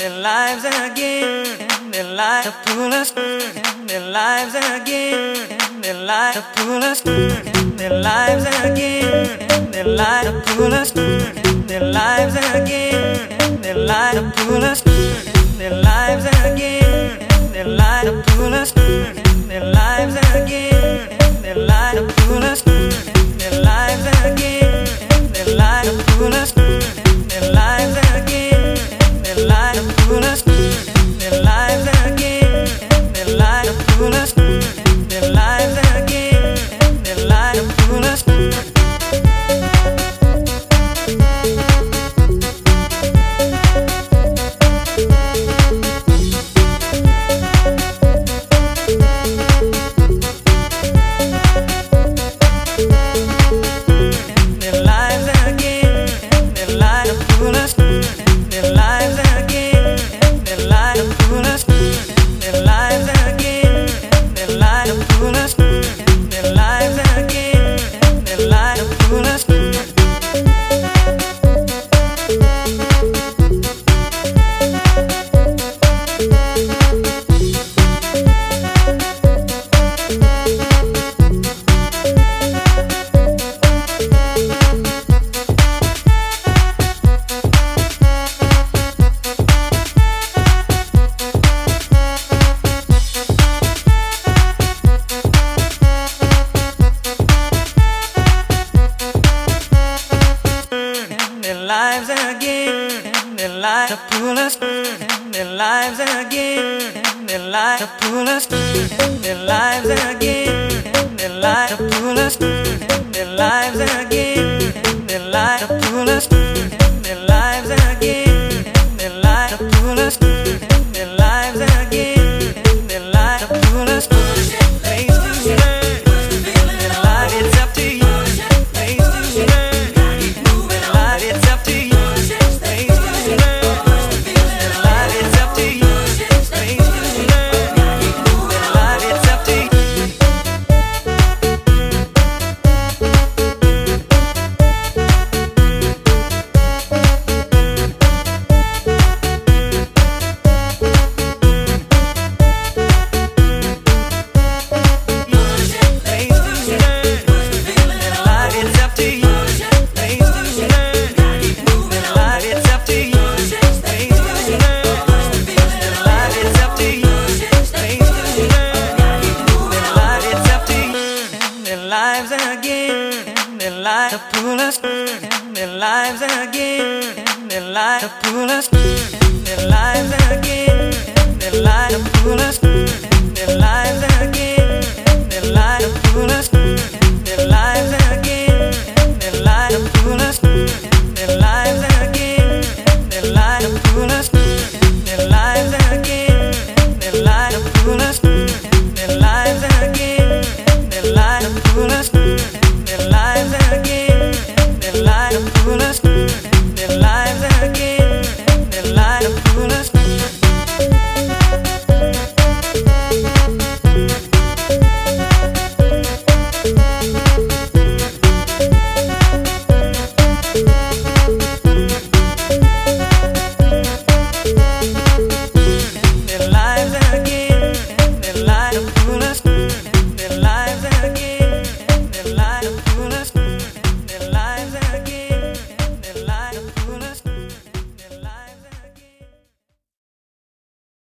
their lives again, their lives to pull us, their lives again, their lives to pull us, their lives again, their lives to pull us, their lives again, their lives to pull us, their lives again, their lives to pull us, their lives again, their lives to pull us, their lives again, their lives to pull us, their lives again, their lives to pull us, their lives again, their lives to pull us, their lives again, their lives to pull us. Lives again, their lives to pull us, their lives again, their lives to pull us, their lives again, their lives to pull us, their lives again, their lives to pull us, their lives again, their lives to pull us, their lives again, their lives to pull us. It's up to you. It's up to you. Lives again, their lives to pull us, their lives again, their lives to pull us, their lives again, their lives to pull us.